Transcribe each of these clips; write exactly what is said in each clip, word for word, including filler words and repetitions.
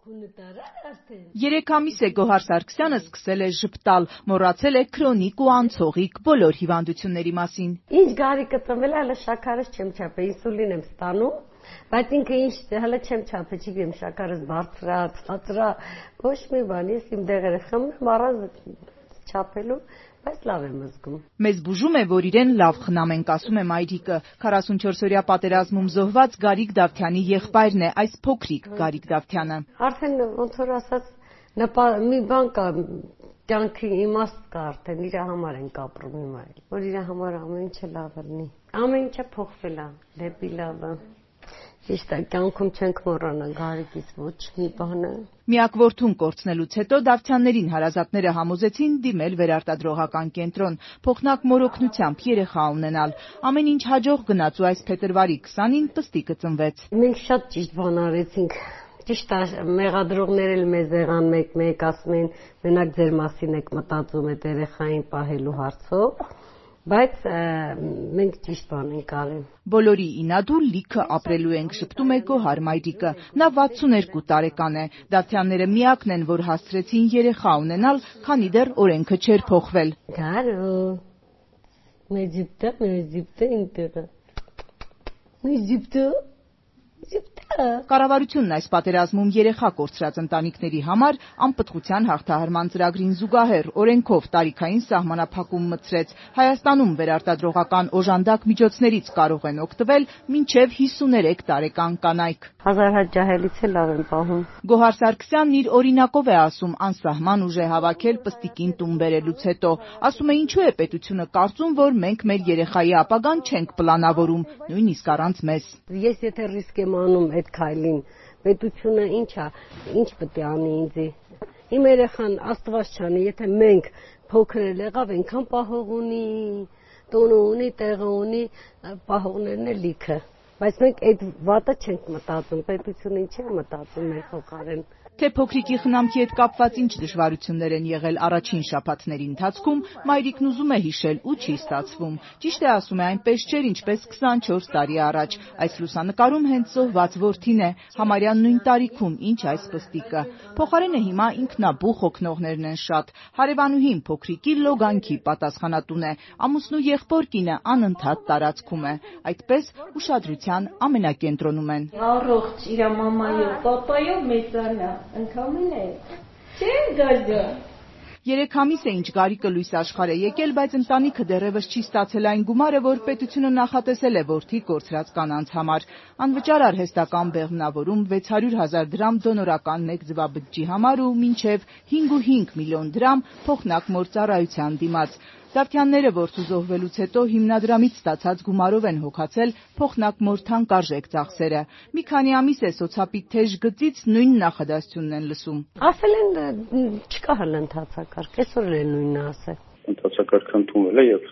Երեք ամիս է Գոհար Սարգսյանը սկսել է ժպտալ, մոռացել է քրոնիկ ու անցողիկ բոլոր հիվանդությունների մասին։ Ինչ գարիկը ծնվել է, հələ շաքարս չեմ չափել, ինսուլին եմ ստանում, բայց ինքը ինչ հələ չեմ չափել, չգիտեմ, շաքարս բարձր է, ցածր է, ոչ մի բան, ես իմ դեղերը խմում, առանց չափելու, բայց լավ եմ զգում։ Մեզ բուժում է, որ իրեն լավ խնամենք, ասում է մայրիկը։ քառասունչորսօրյա պատերազմում զոհված Գարիկ Դավթյանի եղբայրն է, այս փոքրիկ Գարիկ Դավթյանը։ Արդեն ոնց որ ասած, մի բան կա, կյանքի իմաստ կա արդեն, իր համար ենք ապրում հիմա, որ իր համար ամեն ինչը լավ լինի։ Ամեն ինչը փոխվել է, դեպի լավը։ Ճիշտ է, կյանքում չենք մոռանա Գարիկից ոչ մի բանը։ Միակ որդուն կորցնելուց հետո Դավթյաններին հարազատները համոզեցին դիմել վերարտադրողական կենտրոն, փոխնակ մորօգնությամբ երեխա ունենալ։ Ամեն ինչ հաջող գնաց ու այս փետրվարի քսանին պստիկը ծնվեց։ Մենք շատ ճիշտ բան արեցինք։ Ճիշտ է, մեղադրողներ էլ մեզ եղան մեկ-մեկ, ասում են, մենակ ձեր մասին եք մտածում այդ երեխային պահելու հարցով։ Բայց մենք ճիշտ բան ենք արել։ Բոլորի ինադու լիքը ապրելու ենք, շփտում է Գոհար մայրիկը։ Նա վաթսուներկու տարեկան է։ Դավթյանները միակն են, որ հասցրեցին երեխա ունենալ, քանի դեռ օրենքը չէր փոխվել։ Գարո, մեջիպտը, մեջիպտը ինտերը։ Մեջիպտը, մեջիպտը։ Կառավարությունն այս պատերազմում երեխա կորցրած ընտանիքների համար անպտղության հաղթահարման ծրագրին զուգահեռ օրենքով տարիքային սահմանափակում մտցրեց։ Հայաստանում վերարտադրողական օժանդակ միջոցներից կարող են օգտվել մինչև հիսուներեք տարեկան կանայք։ Հազար հաց ջահելից էլ լավ են պահում։ Գոհար Սարգսյանն իր օրինակով է ասում, անսահման ուժ է հավաքել պստիկին տուն բերելուց հետո։ Ասում է, ինչու է պետությունը կարծում, որ մենք մեր երեխայի ապագան չենք պլանավորում, նույնիսկ առանց մեզ։ Ես եթե ռիսկ եմ անում այդ քայլին, պետությունը ինչ է, ինչ պետք է անի ինձ։ Իմ երեխան Աստված չանի, եթե մենք փոքր էլ եղավ, այնքան պահող ունի, տունը ունի, տեղը ունի, պահողներն էլ լիքը։ Բայց մենք այդ վատը չենք մտածում, պետությունը ինչ է մտածում մեր փոխարեն։ Թե փոքրիկի խնամքի հետ կապված ինչ դժվարություններ են եղել առաջին շաբաթների ընթացքում, մայրիկն ուզում է հիշել ու չի ստացվում։ Ճիշտ է, ասում է, այնպես չէր, ինչպես քսանչորս տարի առաջ։ Այս լուսանկարում հենց զոհված որդին է, համարյա նույն տարիքում, ինչ այս պստիկը։ Փոխարենը հիմա ինքնաբուխ օգնողներն են շատ։ Հարևանուհին փոքրիկի լոգանքի պատասխանատուն է, ամուսնու եղբոր կինը անընդհատ տարածքում է։ Այդպես ուշադրության ամենակենտրոնում են։ Առողջ իր մամայով, պապայով մեծանա։ Ընդամենը չէ՞ գազա։ Երեք ամիս է ինչ Գարիկը լույս աշխարհ է եկել, բայց ընտանիքը դեռևս չի ստացել այն գումարը, որ պետությունը նախատեսել է որդի կորցրած կանանց համար։ Անվճար արհեստական բեղմնավորում, վեց հարյուր հազար դրամ դոնորական մեկ ձվաբջջի համար ու մինչև հինգ միլիոն դրամ փոխնակ մոր ծառայության դիմաց։ Դավթյանները որդու զոհվելուց հետո հիմնադրամից ստացած գումարով են հոգացել փոխնակ մոր թանկարժեք ծախսերը։ Մի քանի ամիս է սոցապի թեժ գծից նույն նախադասությունն են լսում։ Ասել են չկա հələ ընթացակարգ, այսօր էլ նույնն ասել։ Ընթացակարգը ընդունվել է եւ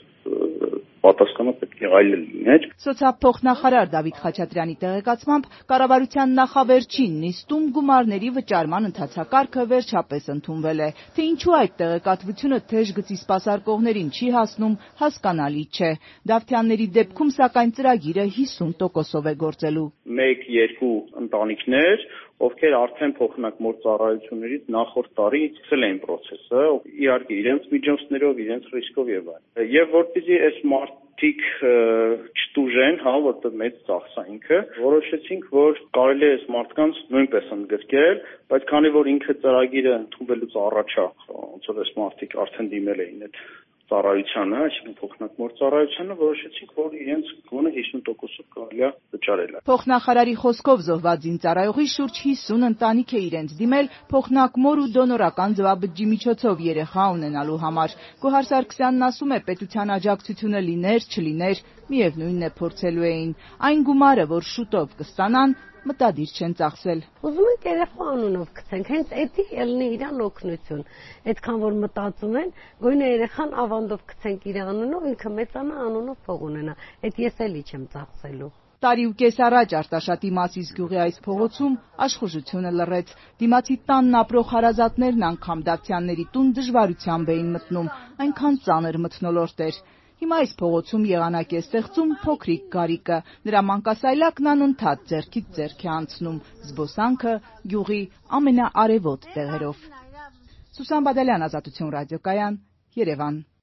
պատասխանը պետք է այլ լիներ։ Սոցիալ փոխնախարար Դավիթ Խաչատրյանի տեղեկացմամբ կառավարության նախավերջին նիստում գումարների վճարման ընթացակարգը վերջապես ընդունվել է։ Թե ինչու այդ տեղեկատվությունը թեժ գծի սպասարկողներին չի հասնում, հասկանալի չէ։ Դավթյանների դեպքում սակայն ծրագիրը հիսուն տոկոսով է գործելու։ Մեկ-երկու ընտանիքներ, ովքեր արդեն փոխնակ մոր ծառայություններից նախորդ տարի սկսել էին process-ը, իհարկե իրենց միջոցներով, իրենց ռիսկով եւ այլն։ Եվ որպեսզի այս մարդիկ չտուժեն, հա, որտեղ մեծ ծախս է ինքը, որոշեցինք, որ կարելի է այս մարդկանց նույնպես ընդգրկել, բայց քանի որ ինքը ծրագիրը ընդունվելուց առաջ է, ոնց որ այս մարդիկ արդեն դիմել էին այդ ծառայությանը, այսինքն փոխնակ մոր ծառայությանը, որոշեցինք, որ իրենց գոնե հիսուն տոկոսով կարելի է վճարել։ Փոխնախարարի խոսքով զոհված զինծառայողի շուրջ հիսուն ընտանիք է իրենց դիմել փոխնակ մոր ու դոնորական ձվաբջջի միջոցով երեխա ունենալու համար։ Գոհար Սարգսյանն ասում է, պետության աջակցությունը լիներ, չլիներ, միևնույնն է փորձելու էին։ Այն գումարը, որ շուտով կստանան, մտադիր չեն ծախսել։ Ուզում ենք երեխա անունով գցենք, հենց էդի ելնի իրան օգնություն։ Այդքան որ մտածում են, գույնը երեխան ավանդով գցենք իր անունով, ինքը մեծանա անունով փող ունենա։ Այդ ես էլի չեմ ծախսելու։ Տարի ու կես առաջ Արտաշատի Մասիս գյուղի այս փողոցում աշխուժությունը լռեց։ Դիմացի տանն ապրող հարազատներն անգամ Դավթյանների տուն դժվարությամբ էին մտնում, այնքան ծանր մթնոլորտ էր։ Հիմա այս փողոցում եղանակ է ստեղծում փոքրիկ Գարիկը, նրա մանկասայլակն անընդհատ ձեռքից ձեռք է անցնում, զբոսանքը գյուղի ամենաարևոտ տեղերով։ Սուսան Բադալյան, Ազատություն ռադիոկայան, Երևան։